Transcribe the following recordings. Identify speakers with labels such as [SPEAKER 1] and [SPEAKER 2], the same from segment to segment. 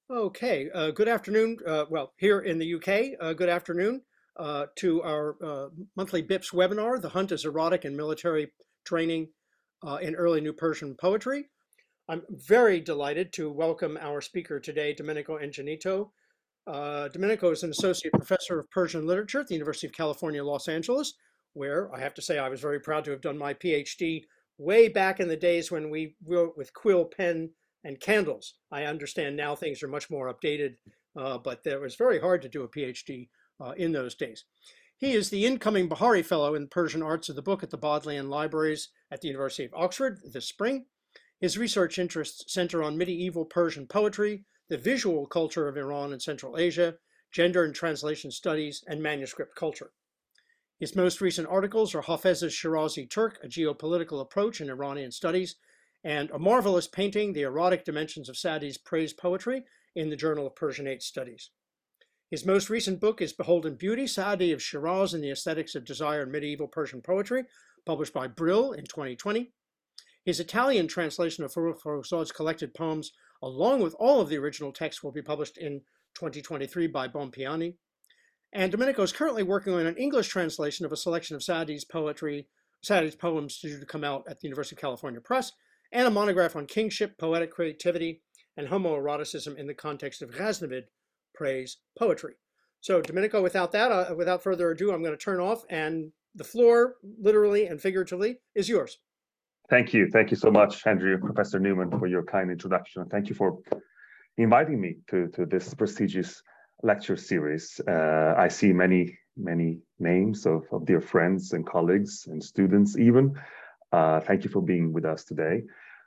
[SPEAKER 1] Okay, good afternoon. Well, here in the UK, good afternoon to our monthly BIPS webinar, The Hunt is Erotic and Military Training in Early New Persian Poetry. I'm very delighted to welcome our speaker today, Domenico Ingenito. Domenico is an associate professor of Persian literature at the University of California, Los Angeles, where I have to say I was very proud to have done my PhD way back in the days when we wrote with quill, pen, and candles. I understand now things are much more updated, but it was very hard to do a PhD in those days. He is the incoming Bahari Fellow in Persian Arts of the Book at the Bodleian Libraries at the University of Oxford this spring. His research interests center on medieval Persian poetry, the visual culture of Iran and Central Asia, gender and translation studies, and manuscript culture. His most recent articles are Hafez's Shirazi Turk, a geopolitical approach in Iranian studies, and a marvelous painting, The Erotic Dimensions of Sa'di's Praise Poetry, in the Journal of Persianate Studies. His most recent book is Beholden Beauty, Sa'di of Shiraz and the Aesthetics of Desire in Medieval Persian Poetry, published by Brill in 2020. His Italian translation of Farrokhzad's collected poems, along with all of the original text, will be published in 2023 by Bompiani. And Domenico is currently working on an English translation of a selection of Sa'di's poems due to come out at the University of California Press, and a monograph on kingship, poetic creativity, and homoeroticism in the context of Ghaznavid praise poetry. So Domenico, without further ado, I'm going to turn off, and the floor, literally and figuratively, is yours.
[SPEAKER 2] Thank you. Thank you so much, Andrew, Professor Newman, for your kind introduction. Thank you for inviting me to this prestigious lecture series. I see many names of dear friends and colleagues and students even. Thank you for being with us today.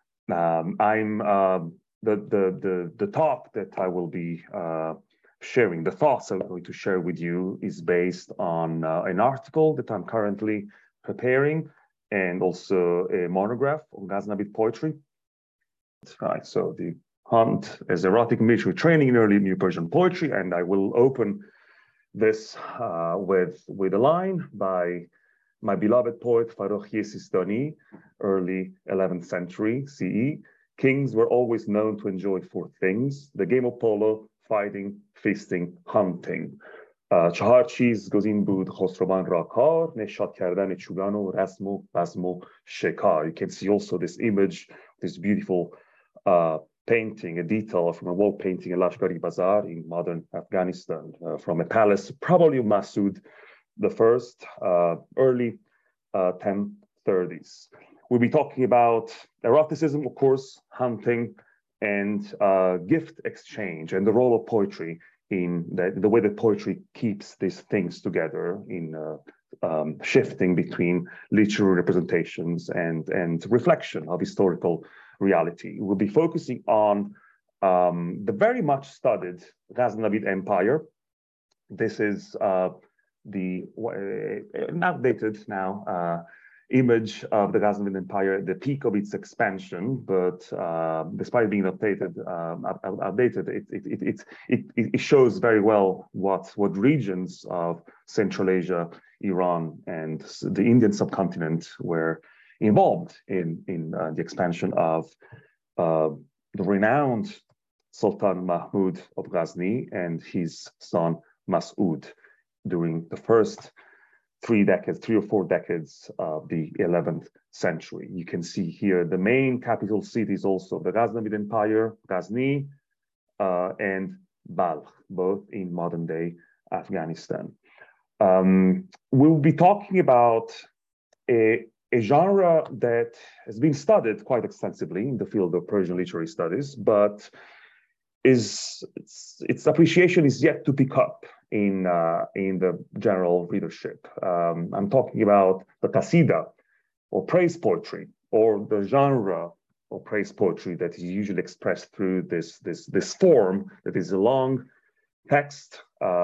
[SPEAKER 2] I'm the talk that I will be sharing, the thoughts I'm going to share with you is based on an article that I'm currently preparing, and also a monograph on Ghaznavid poetry. That's right, so The Hunt as Erotic Military Training in Early New Persian Poetry, and I will open this with a line by my beloved poet Farrokh Sistani, early 11th century CE. Kings were always known to enjoy four things: the game of polo, fighting, feasting, hunting. چهار چیز گزین بود خسروان را کار نشاط کردن چوگان و رسم و بزم و شکار. You can see also this image, this beautiful painting, a detail from a wall painting in Lashkari Bazar in modern Afghanistan, from a palace, probably of Masood the First, early 1030s. We'll be talking about eroticism, of course, hunting, and gift exchange, and the role of poetry in the way that poetry keeps these things together in shifting between literary representations and reflection of historical reality. We'll be focusing on the very much studied Ghaznavid Empire. This is an outdated now image of the Ghaznavid Empire, the peak of its expansion, but despite being outdated, it shows very well what regions of Central Asia, Iran, and the Indian subcontinent were involved in the expansion of the renowned Sultan Mahmud of Ghazni and his son Mas'ud during the first 3 or 4 decades of the 11th century. You can see here the main capital cities also of the Ghaznavid Empire, Ghazni and Balkh, both in modern day Afghanistan. We'll be talking about a genre that has been studied quite extensively in the field of Persian literary studies, but its appreciation is yet to pick up in the general readership. I'm talking about the qasida, or praise poetry, or the genre of praise poetry that is usually expressed through this form that is a long text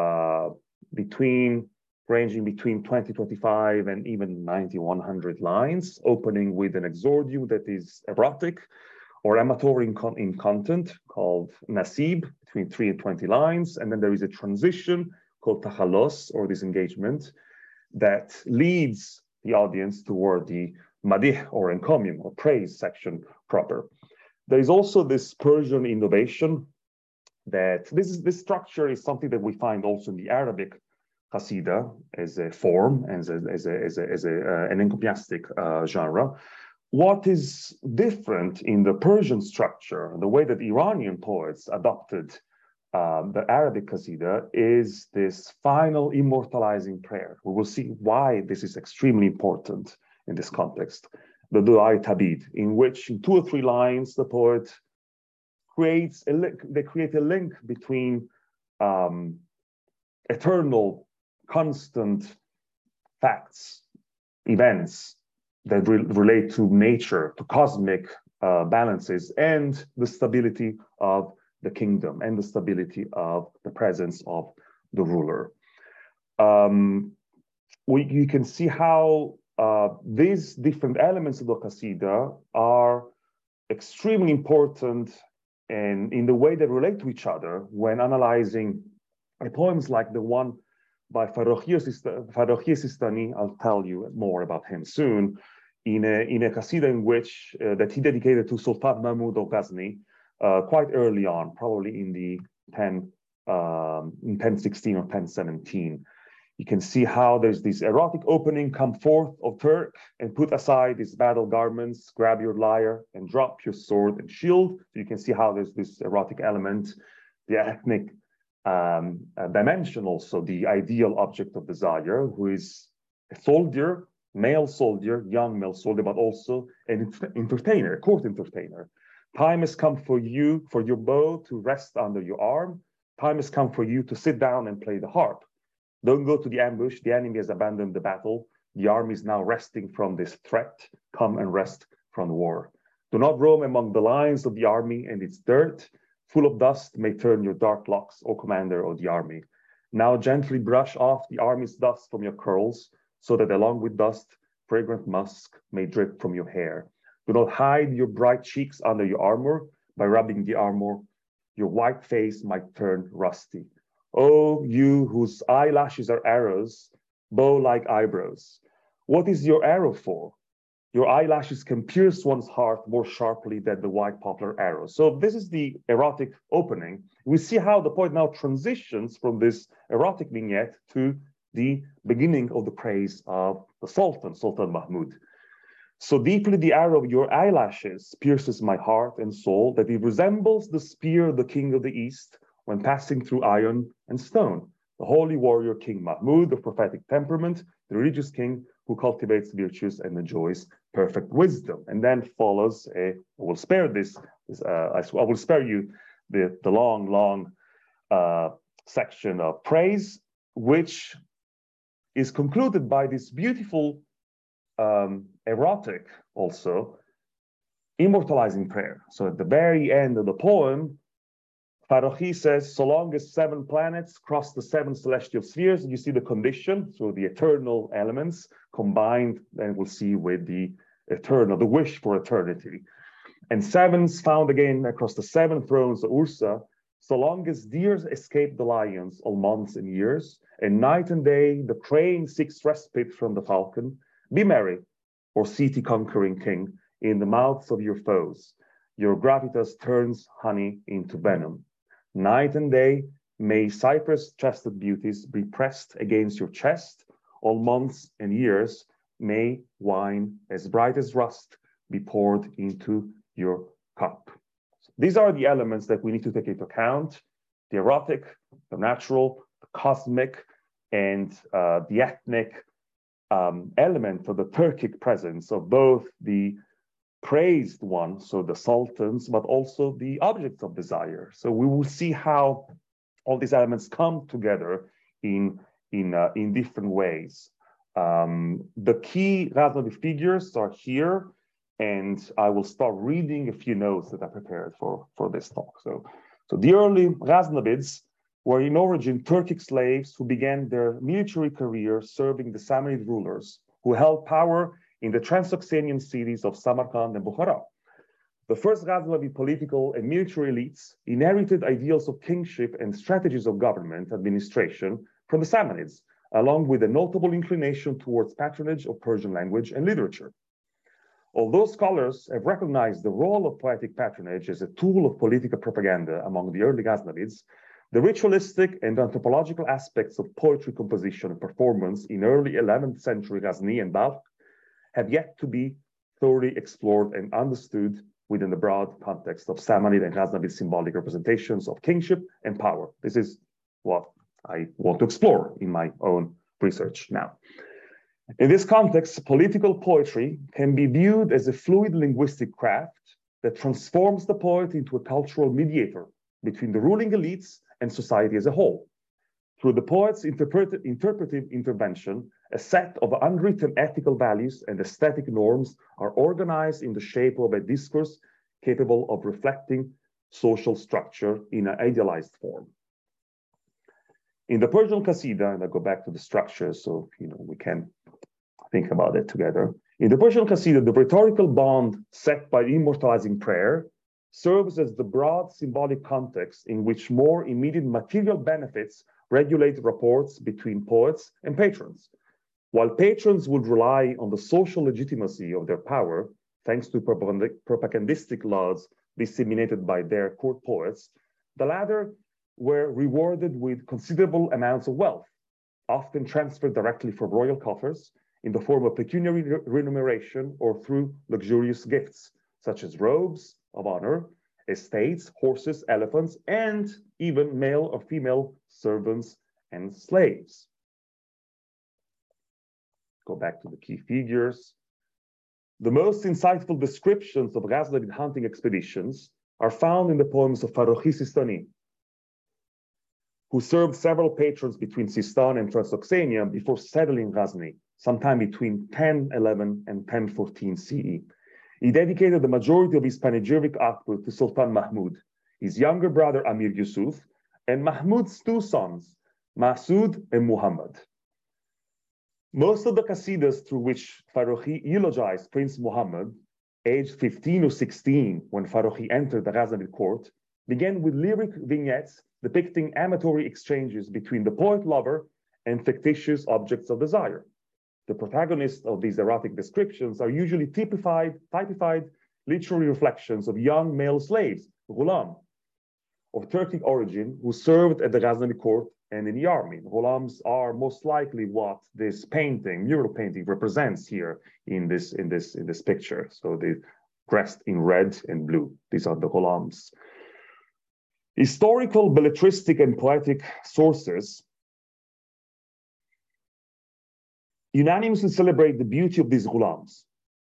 [SPEAKER 2] ranging between 20, 25, and even 90, 100 lines, opening with an exordium that is erotic or amateur in content, called nasib, between 3 and 20 lines. And then there is a transition called takhalos, or disengagement, that leads the audience toward the madih, or encomium, or praise section proper. There is also this Persian innovation that this structure is something that we find also in the Arabic Qasida as a form, as an encomiastic genre. What is different in the Persian structure, the way that Iranian poets adopted the Arabic Qasida, is this final immortalizing prayer. We will see why this is extremely important in this context. The Du'a Tabid, in which in 2 or 3 lines, the poet creates a link, they create a link between eternal, constant facts, events that relate to nature, to cosmic balances, and the stability of the kingdom and the stability of the presence of the ruler. You can see how these different elements of the Qasida are extremely important and in the way they relate to each other when analyzing poems like the one by Farrokhi Sistani. I'll tell you more about him soon, in a Qasida in which that he dedicated to Sultan Mahmud of Ghazni quite early on, probably in the 1016 or 1017. You can see how there's this erotic opening, come forth, O Turk, and put aside these battle garments, grab your lyre and drop your sword and shield. So you can see how there's this erotic element, the ethnic dimension also, the ideal object of desire, who is a soldier, male soldier, young male soldier, but also an entertainer, a court entertainer. Time has come for you, for your bow to rest under your arm. Time has come for you to sit down and play the harp. Don't go to the ambush. The enemy has abandoned the battle. The army is now resting from this threat. Come and rest from the war. Do not roam among the lines of the army and its dirt. Full of dust may turn your dark locks, O commander of the army. Now gently brush off the army's dust from your curls, so that along with dust, fragrant musk may drip from your hair. Do not hide your bright cheeks under your armor. By rubbing the armor, your white face might turn rusty. Oh, you whose eyelashes are arrows, bow-like eyebrows. What is your arrow for? Your eyelashes can pierce one's heart more sharply than the white poplar arrow. So this is the erotic opening. We see how the poet now transitions from this erotic vignette to the beginning of the praise of the Sultan, Sultan Mahmud. So deeply the arrow of your eyelashes pierces my heart and soul that it resembles the spear of the king of the East when passing through iron and stone. The holy warrior King Mahmud of prophetic temperament, the religious king who cultivates virtues and enjoys perfect wisdom. And then follows I will spare you the long section of praise, which is concluded by this beautiful erotic also immortalizing prayer. So at the very end of the poem, Farrokhi says, so long as 7 planets cross the 7 celestial spheres, you see the condition, so the eternal elements combined, then we'll see with the eternal, the wish for eternity. And 7's found again across the 7 thrones of Ursa, so long as deer escape the lions all months and years, and night and day the crane seeks respite from the falcon. Be merry, or city conquering king, in the mouths of your foes. Your gravitas turns honey into venom. Night and day, may cypress-chested beauties be pressed against your chest. All months and years, may wine as bright as rust be poured into your cup. These are the elements that we need to take into account: the erotic, the natural, the cosmic, and the ethnic element of the Turkic presence of both the praised one, so the sultans, but also the objects of desire. So we will see how all these elements come together in different ways. The key Ghaznavi figures are here, and I will start reading a few notes that I prepared for this talk. So the early Ghaznavids were in origin Turkic slaves who began their military career serving the Samanid rulers who held power in the Transoxanian cities of Samarkand and Bukhara. The first Ghaznavi political and military elites inherited ideals of kingship and strategies of government administration from the Samanids, along with a notable inclination towards patronage of Persian language and literature. Although scholars have recognized the role of poetic patronage as a tool of political propaganda among the early Ghaznavids, the ritualistic and anthropological aspects of poetry composition and performance in early 11th century Ghazni and Balkh have yet to be thoroughly explored and understood within the broad context of Samanid and Ghaznavid symbolic representations of kingship and power. This is what I want to explore in my own research now. In this context, political poetry can be viewed as a fluid linguistic craft that transforms the poet into a cultural mediator between the ruling elites and society as a whole. Through the poet's interpretive intervention, a set of unwritten ethical values and aesthetic norms are organized in the shape of a discourse capable of reflecting social structure in an idealized form. In the Persian Qasida, and I go back to the structure so we can think about it together. In the Persian Qasida, the rhetorical bond set by immortalizing prayer serves as the broad symbolic context in which more immediate material benefits regulate rapports between poets and patrons. While patrons would rely on the social legitimacy of their power, thanks to propagandistic laws disseminated by their court poets, the latter were rewarded with considerable amounts of wealth, often transferred directly from royal coffers in the form of pecuniary remuneration or through luxurious gifts, such as robes of honor, estates, horses, elephants, and even male or female servants and slaves. Go back to the key figures. The most insightful descriptions of Ghaznavid hunting expeditions are found in the poems of Farrokhi Sistani, who served several patrons between Sistan and Transoxania before settling Ghazni, sometime between 1011 and 1014 CE. He dedicated the majority of his panegyric output to Sultan Mahmud, his younger brother Amir Yusuf, and Mahmud's two sons, Masud and Muhammad. Most of the Qasidas through which Farrokhi eulogized Prince Muhammad, aged 15 or 16 when Farrokhi entered the Ghaznavid court, began with lyric vignettes depicting amatory exchanges between the poet-lover and fictitious objects of desire. The protagonists of these erotic descriptions are usually typified literary reflections of young male slaves, ghulam, of Turkic origin, who served at the Ghaznavid court and in the army. Ghulams are most likely what this painting, mural painting, represents here in this picture. So they're dressed in red and blue. These are the ghulams. Historical, belletristic, and poetic sources unanimously celebrate the beauty of these ghulams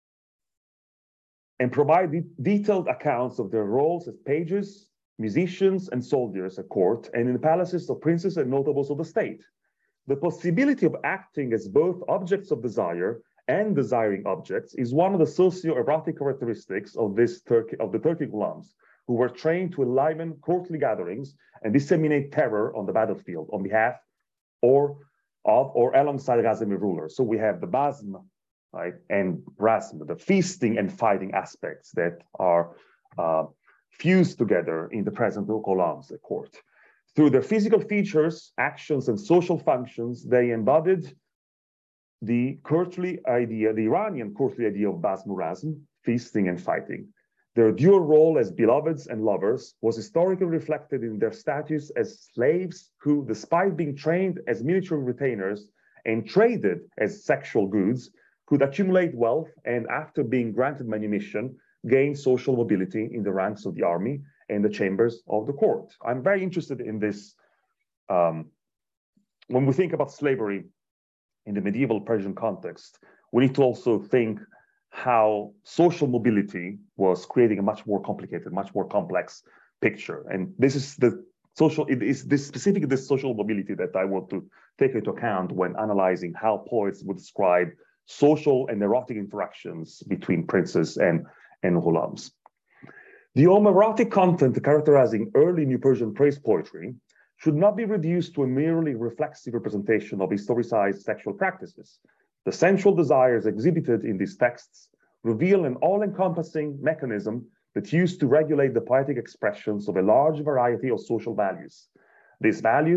[SPEAKER 2] and provide detailed accounts of their roles as pages, musicians, and soldiers at court and in the palaces of princes and notables of the state. The possibility of acting as both objects of desire and desiring objects is one of the socio-erotic characteristics of the Turkic ghulams, who were trained to enliven courtly gatherings and disseminate terror on the battlefield on behalf or alongside Ghaznavid rulers. So we have the bazm, right, and rasm, the feasting and fighting aspects that are fused together in the present ghulams at court. Through their physical features, actions, and social functions, they embodied the courtly idea, the Iranian courtly idea of bazm-rasm, feasting and fighting. Their dual role as beloveds and lovers was historically reflected in their status as slaves who, despite being trained as military retainers and traded as sexual goods, could accumulate wealth and, after being granted manumission, gain social mobility in the ranks of the army and the chambers of the court. I'm very interested in this. When we think about slavery in the medieval Persian context, we need to also think how social mobility was creating a much more complicated, much more complex picture. And this is specifically this social mobility that I want to take into account when analyzing how poets would describe social and erotic interactions between princes and ghulams. The homoerotic content characterizing early New Persian praise poetry should not be reduced to a merely reflexive representation of historicized sexual practices. The sensual desires exhibited in these texts reveal an all-encompassing mechanism that used to regulate the poetic expressions of a large variety of social values. These values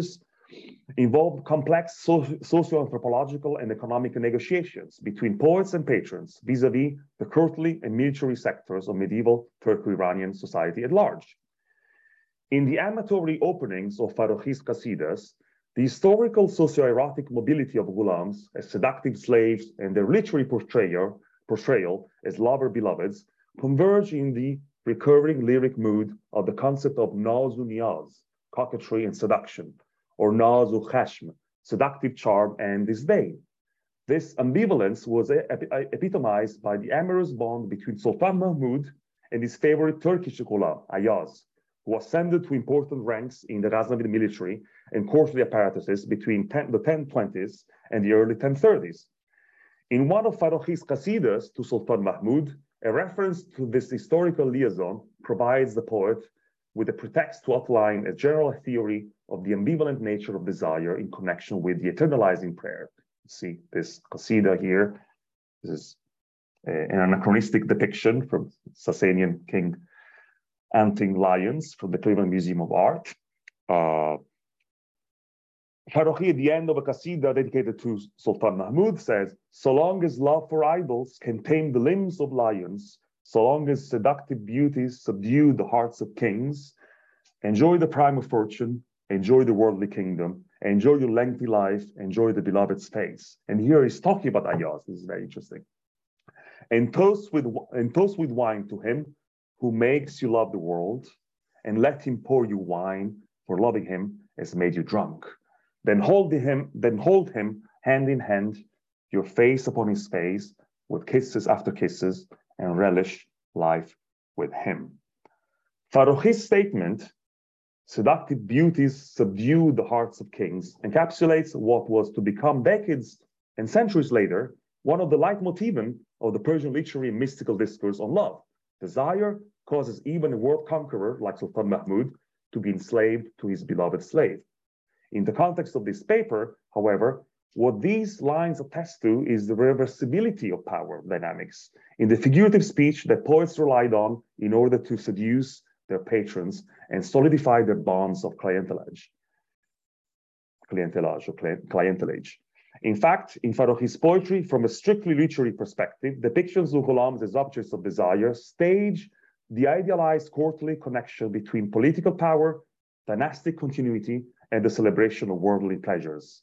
[SPEAKER 2] involved complex socio-anthropological and economic negotiations between poets and patrons vis-a-vis the courtly and military sectors of medieval Turco-Iranian society at large. In the amatory openings of Farrokhi's Qasidas, the historical socio-erotic mobility of ghulams as seductive slaves and their literary portrayal as lover-beloveds converge in the recurring lyric mood of the concept of naz-u-niyaz, coquetry and seduction, or naz-u-khashm, seductive charm and disdain. This ambivalence was epitomized by the amorous bond between Sultan Mahmud and his favorite Turkish ghulam, Ayaz, who ascended to important ranks in the Ghaznavid military and courtly apparatuses between the 1020s and the early 1030s. In one of Farrokhi's Qasidas to Sultan Mahmud, a reference to this historical liaison provides the poet with a pretext to outline a general theory of the ambivalent nature of desire in connection with the eternalizing prayer. You see this Qasida here. This is an anachronistic depiction from Sasanian king hunting lions from the Cleveland Museum of Art. Farrokhi, at the end of a Qasida dedicated to Sultan Mahmud, says, "So long as love for idols can tame the limbs of lions, so long as seductive beauties subdue the hearts of kings, enjoy the prime of fortune, enjoy the worldly kingdom, enjoy your lengthy life, enjoy the beloved's face." And here he's talking about Ayaz. This is very interesting. And toast with wine to him who makes you love the world, and let him pour you wine, for loving him has made you drunk. Then hold him hand in hand, your face upon his face, with kisses after kisses, and relish life with him. Farrokhi's statement, "Seductive beauties subdue the hearts of kings," encapsulates what was to become decades and centuries later one of the leitmotiven of the Persian literary and mystical discourse on love. Desire causes even a world conqueror like Sultan Mahmud to be enslaved to his beloved slave. In the context of this paper, however, what these lines attest to is the reversibility of power dynamics in the figurative speech that poets relied on in order to seduce their patrons and solidify their bonds of clientelage. In fact, in Farrokhi's poetry, from a strictly literary perspective, depictions of ghulams as objects of desire stage the idealized courtly connection between political power, dynastic continuity, and the celebration of worldly pleasures.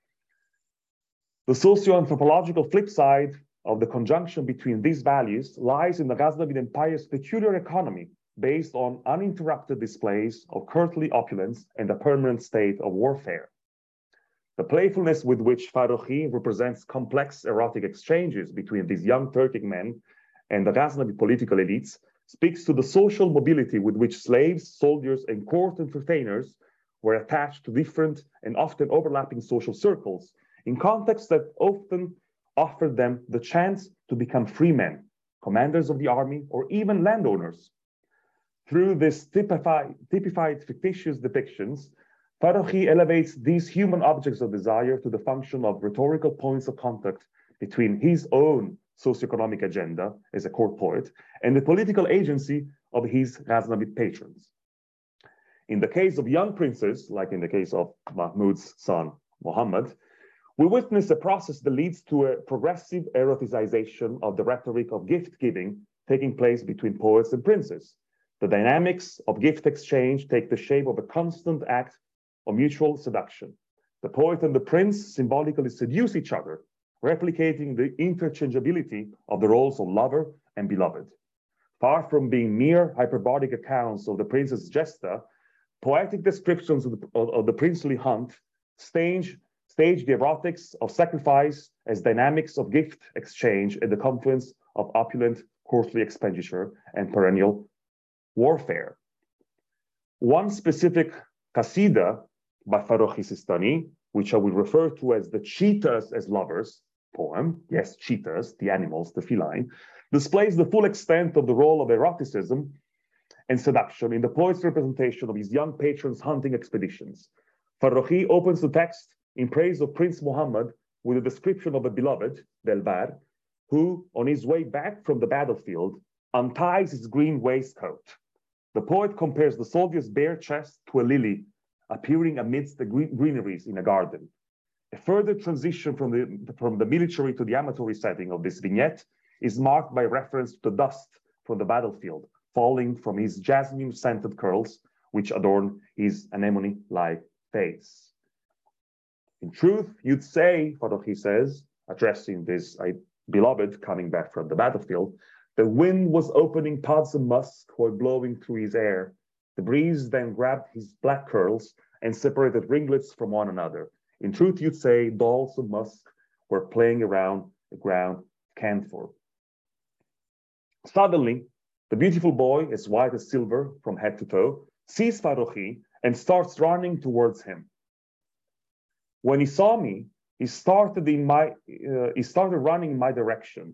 [SPEAKER 2] The socio-anthropological flip side of the conjunction between these values lies in the Ghaznavid Empire's peculiar economy, based on uninterrupted displays of courtly opulence and a permanent state of warfare. The playfulness with which Farrokhi represents complex erotic exchanges between these young Turkic men and the Ghaznavid political elites speaks to the social mobility with which slaves, soldiers, and court entertainers were attached to different and often overlapping social circles in contexts that often offered them the chance to become free men, commanders of the army, or even landowners. Through this typified fictitious depictions, Farrokhi elevates these human objects of desire to the function of rhetorical points of contact between his own socioeconomic agenda as a court poet and the political agency of his Ghaznavid patrons. In the case of young princes, like in the case of Mahmud's son, Muhammad, we witness a process that leads to a progressive eroticization of the rhetoric of gift-giving taking place between poets and princes. The dynamics of gift exchange take the shape of a constant act of mutual seduction. The poet and the prince symbolically seduce each other, replicating the interchangeability of the roles of lover and beloved. Far from being mere hyperbolic accounts of the prince's gesta, poetic descriptions of the princely hunt stage the erotics of sacrifice as dynamics of gift exchange at the confluence of opulent courtly expenditure and perennial warfare. One specific Qasida by Farrokhi Sistani, which I will refer to as the Cheetahs as Lovers poem, yes, cheetahs, the animals, the feline, displays the full extent of the role of eroticism and seduction in the poet's representation of his young patron's hunting expeditions. Farrokhi opens the text in praise of Prince Muhammad with a description of a beloved, Delbar, who, on his way back from the battlefield, unties his green waistcoat. The poet compares the soldier's bare chest to a lily appearing amidst the greeneries in a garden. A further transition from the military to the amatory setting of this vignette is marked by reference to the dust from the battlefield, falling from his jasmine-scented curls, which adorn his anemone-like face. In truth, you'd say, Farokhi says, addressing this beloved coming back from the battlefield, the wind was opening pods of musk while blowing through his hair. The breeze then grabbed his black curls and separated ringlets from one another. In truth, you'd say dolls of musk were playing around the ground camphor. Suddenly, the beautiful boy, as white as silver from head to toe, sees Farokhi and starts running towards him. When he saw me, he started running in my direction.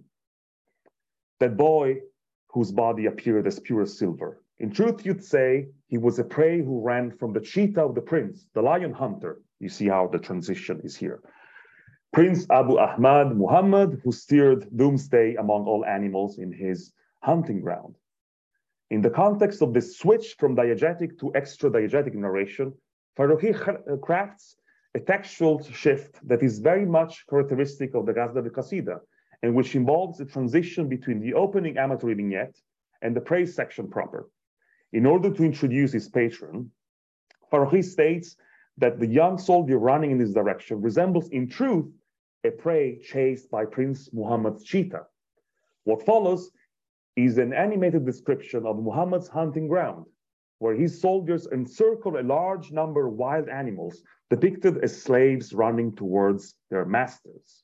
[SPEAKER 2] That boy whose body appeared as pure silver. In truth, you'd say he was a prey who ran from the cheetah of the prince, the lion hunter. You see how the transition is here. Prince Abu Ahmad Muhammad, who steered doomsday among all animals in his hunting ground. In the context of this switch from diegetic to extra-diegetic narration, Farokhi crafts a textual shift that is very much characteristic of the Ghaznavi Qasida, and which involves a transition between the opening amatory vignette and the praise section proper. In order to introduce his patron, Farokhi states that the young soldier running in this direction resembles in truth a prey chased by Prince Muhammad's cheetah. What follows is an animated description of Muhammad's hunting ground, where his soldiers encircle a large number of wild animals depicted as slaves running towards their masters.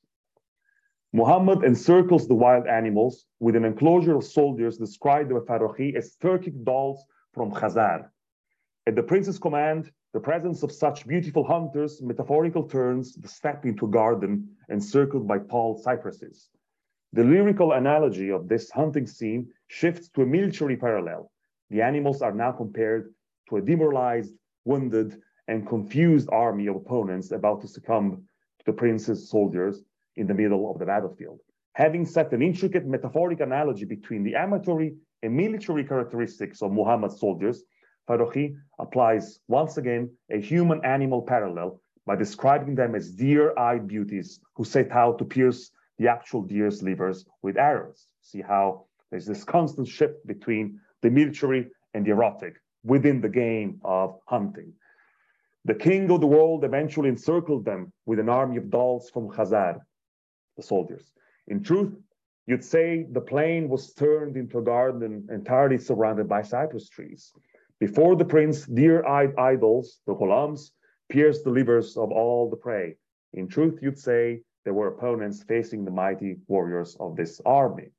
[SPEAKER 2] Muhammad encircles the wild animals with an enclosure of soldiers described by Farokhi as Turkic dolls from Khazar. At the prince's command, the presence of such beautiful hunters metaphorical turns the steppe into a garden encircled by tall cypresses. The lyrical analogy of this hunting scene shifts to a military parallel. The animals are now compared to a demoralized, wounded, and confused army of opponents about to succumb to the prince's soldiers in the middle of the battlefield. Having set an intricate metaphoric analogy between the amatory and military characteristics of Muhammad's soldiers, Farokhi applies once again a human-animal parallel by describing them as deer-eyed beauties who set out to pierce the actual deer's livers with arrows. See how there's this constant shift between the military and the erotic within the game of hunting. The king of the world eventually encircled them with an army of dolls from Khazar, the soldiers. In truth, you'd say the plain was turned into a garden entirely surrounded by cypress trees. Before the prince, deer-eyed idols, the ghulams, pierced the livers of all the prey. In truth, you'd say there were opponents facing the mighty warriors of this army.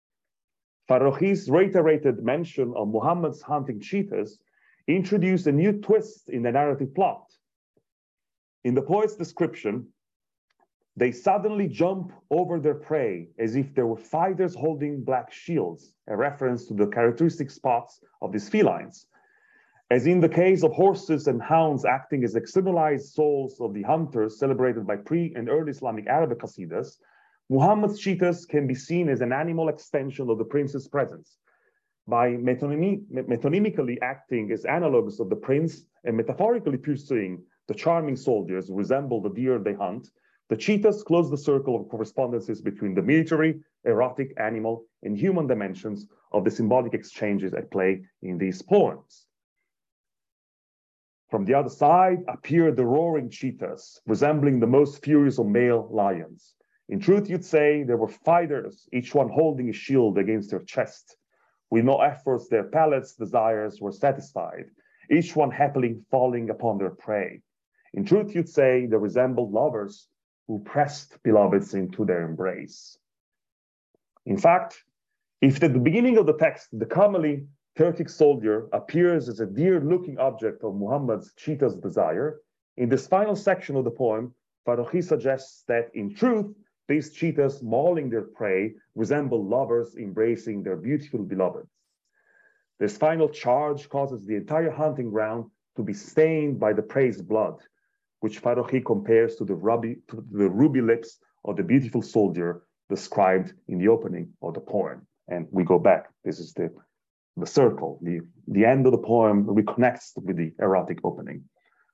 [SPEAKER 2] Farokhi's reiterated mention of Muhammad's hunting cheetahs introduced a new twist in the narrative plot. In the poet's description, they suddenly jump over their prey as if they were fighters holding black shields, a reference to the characteristic spots of these felines. As in the case of horses and hounds acting as externalized souls of the hunters celebrated by pre- and early Islamic Arabic Qasidas, Muhammad's cheetahs can be seen as an animal extension of the prince's presence. By metonymically acting as analogues of the prince and metaphorically pursuing the charming soldiers who resemble the deer they hunt, the cheetahs close the circle of correspondences between the military, erotic, animal, and human dimensions of the symbolic exchanges at play in these poems. From the other side appear the roaring cheetahs, resembling the most furious of male lions. In truth, you'd say they were fighters, each one holding a shield against their chest. With no efforts, their palates' desires were satisfied, each one happily falling upon their prey. In truth, you'd say they resembled lovers who pressed beloveds into their embrace. In fact, if at the beginning of the text, the commonly Turkic soldier appears as a deer-looking object of Muhammad's cheetah's desire, in this final section of the poem, Farokhi suggests that in truth, these cheetahs mauling their prey resemble lovers embracing their beautiful beloveds. This final charge causes the entire hunting ground to be stained by the prey's blood, which Farokhi compares to the ruby lips of the beautiful soldier described in the opening of the poem. And we go back. This is the circle. The end of the poem reconnects with the erotic opening.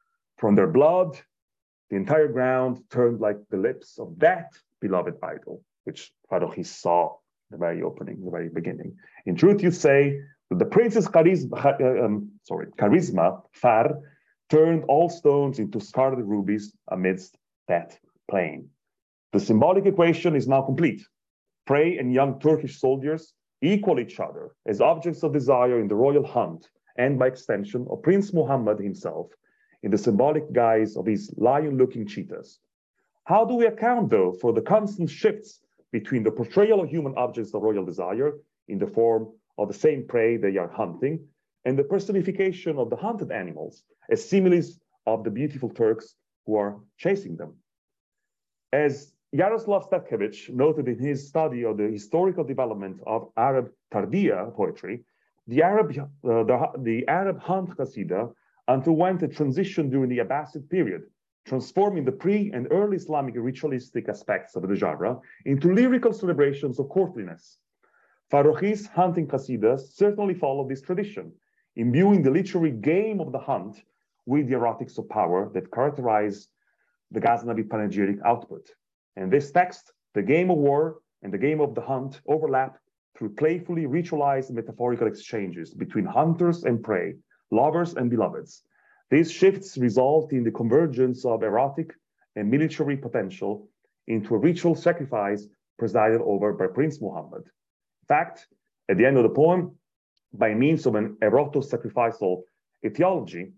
[SPEAKER 2] From their blood, the entire ground turned like the lips of that beloved idol, which Farouki saw in the very opening, the very beginning. In truth, you say that the prince's charisma, Far, turned all stones into scarlet rubies amidst that plain. The symbolic equation is now complete. Prey and young Turkish soldiers equal each other as objects of desire in the royal hunt, and by extension of Prince Muhammad himself in the symbolic guise of his lion-looking cheetahs. How do we account, though, for the constant shifts between the portrayal of human objects of royal desire in the form of the same prey they are hunting, and the personification of the hunted animals as similes of the beautiful Turks who are chasing them? As Yaroslav Statkiewicz noted in his study of the historical development of Arab Tardiya poetry, the Arab hunt Qasida underwent a transition during the Abbasid period, transforming the pre- and early Islamic ritualistic aspects of the genre into lyrical celebrations of courtliness. Farouki's hunting Qasidas certainly follow this tradition, imbuing the literary game of the hunt with the erotics of power that characterize the Ghaznavi panegyric output. And this text, the game of war and the game of the hunt, overlap through playfully ritualized metaphorical exchanges between hunters and prey, lovers and beloveds. These shifts result in the convergence of erotic and military potential into a ritual sacrifice presided over by Prince Muhammad. In fact, at the end of the poem, by means of an eroto-sacrificial etiology,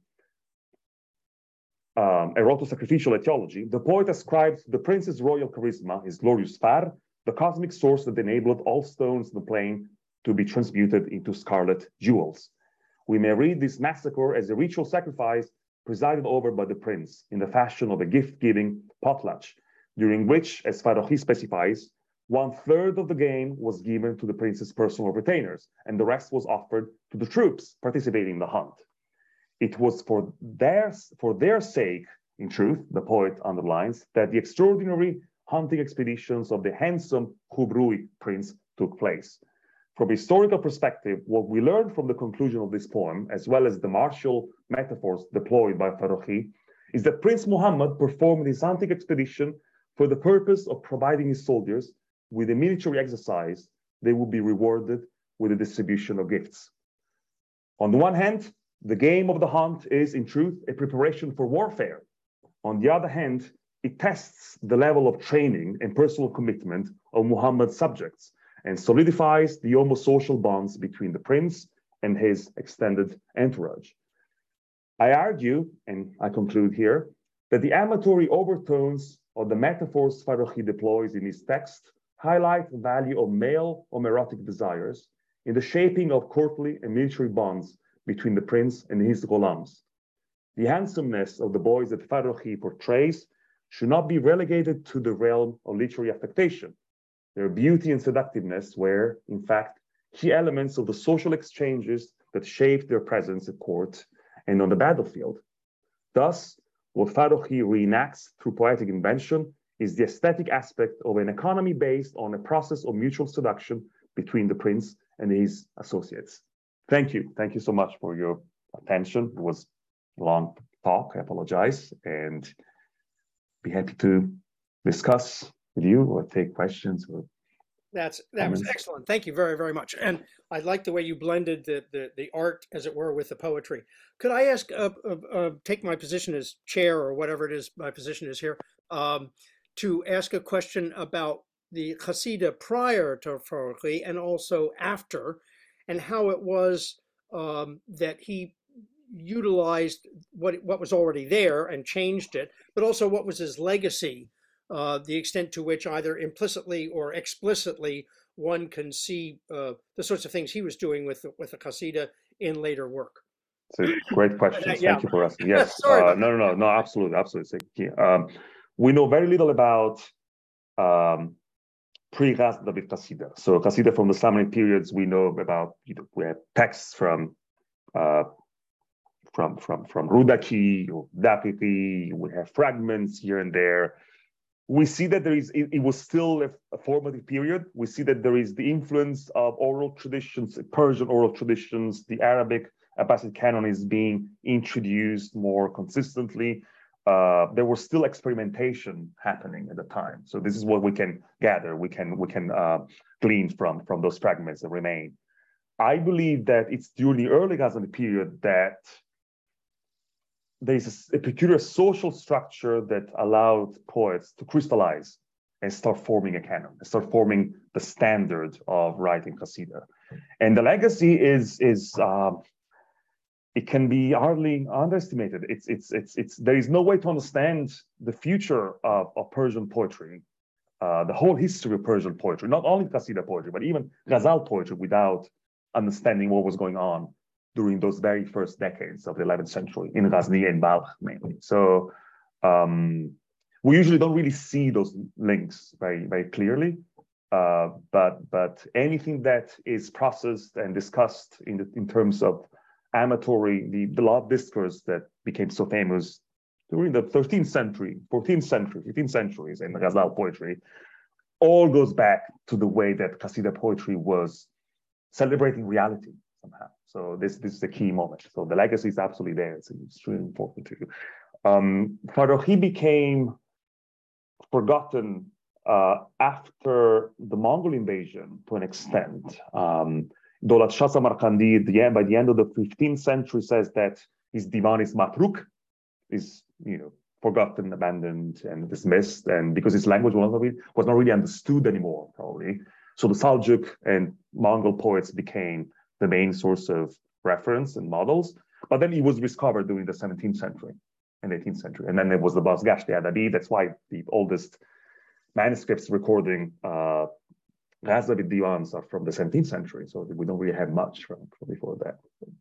[SPEAKER 2] the poet ascribes to the prince's royal charisma, his glorious Far, the cosmic source that enabled all stones in the plain to be transmuted into scarlet jewels. We may read this massacre as a ritual sacrifice presided over by the prince in the fashion of a gift-giving potlatch, during which, as Farouki specifies, 1/3 of the game was given to the prince's personal retainers, and the rest was offered to the troops participating in the hunt. It was for their sake, in truth, the poet underlines, that the extraordinary hunting expeditions of the handsome Khubrui prince took place. From a historical perspective, what we learn from the conclusion of this poem, as well as the martial metaphors deployed by Farouki, is that Prince Muhammad performed his hunting expedition for the purpose of providing his soldiers with a military exercise. They would be rewarded with the distribution of gifts. On the one hand, the game of the hunt is, in truth, a preparation for warfare. On the other hand, it tests the level of training and personal commitment of Muhammad's subjects and solidifies the homosocial bonds between the prince and his extended entourage. I argue, and I conclude here, that the amatory overtones of the metaphors Farouki deploys in his text highlight the value of male homoerotic desires in the shaping of courtly and military bonds between the prince and his gholams. The handsomeness of the boys that Farouki portrays should not be relegated to the realm of literary affectation. Their beauty and seductiveness were, in fact, key elements of the social exchanges that shaped their presence at court and on the battlefield. Thus, what Farouki reenacts through poetic invention is the aesthetic aspect of an economy based on a process of mutual seduction between the prince and his associates. Thank you. Thank you so much for your attention. It was a long talk, I apologize, and be happy to discuss with you or take questions.
[SPEAKER 1] That was excellent. Thank you very, very much. And I like the way you blended the art, as it were, with the poetry. Could I ask, take my position as chair or whatever it is my position is here, to ask a question about the Qasida prior to Farouki and also after, and how it was that he utilized what was already there and changed it, but also what was his legacy, the extent to which either implicitly or explicitly one can see the sorts of things he was doing with the Qasida in later work.
[SPEAKER 2] It's a great question.
[SPEAKER 1] Yeah.
[SPEAKER 2] Thank you for asking. Yes.
[SPEAKER 1] Sorry
[SPEAKER 2] No, absolutely. We know very little about pre-Ghaznavid Qasida. So Qasida from the Islamic periods, we know about, we have texts from Rudaki or Daqiqi, we have fragments here and there. We see that it was still a formative period. We see that there is the influence of oral traditions, Persian oral traditions, the Arabic Abbasid canon is being introduced more consistently. There was still experimentation happening at the time. So this is what we can gather, we can glean from those fragments that remain. I believe that it's during the early Ghaznavi period that there's a peculiar social structure that allowed poets to crystallize and start forming a canon, and start forming the standard of writing Qasida. And the legacy is it can be hardly underestimated. There is no way to understand the future of Persian poetry, the whole history of Persian poetry, not only Qasida poetry, but even Ghazal poetry, without understanding what was going on during those very first decades of the 11th century in Ghazni and Balkh mainly. So we usually don't really see those links very, very clearly. But anything that is processed and discussed in terms of amatory, the love discourse that became so famous during the 13th century, 14th century, 15th centuries in Ghazal poetry, all goes back to the way that Qasida poetry was celebrating reality somehow. So this is the key moment. So the legacy is absolutely there. It's extremely important too. Farokhi became forgotten after the Mongol invasion to an extent. Daulat Shah Samarkandi, by the end of the 15th century, says that his divan is matruk, is forgotten, abandoned, and dismissed, and because his language was not really understood anymore, probably. So the Seljuk and Mongol poets became the main source of reference and models. But then he was discovered during the 17th century and 18th century, and then there was the Bazgasht Adabi. That's why the oldest manuscripts recording Ghaznavid divans are from the 17th century, so we don't really have much from before that.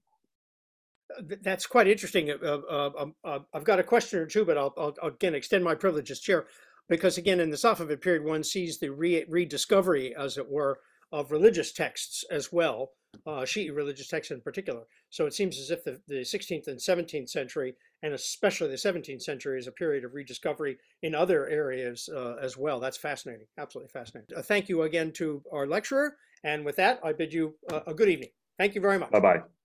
[SPEAKER 1] That's quite interesting. I've got a question or two, but I'll again extend my privilege as chair, because again, in the Safavid period, one sees the rediscovery, as it were, of religious texts as well, Shi'i religious texts in particular. So it seems as if the 16th and 17th century, and especially the 17th century, is a period of rediscovery in other areas as well. That's fascinating, absolutely fascinating. Thank you again to our lecturer. And with that, I bid you a good evening. Thank you very much.
[SPEAKER 2] Bye-bye.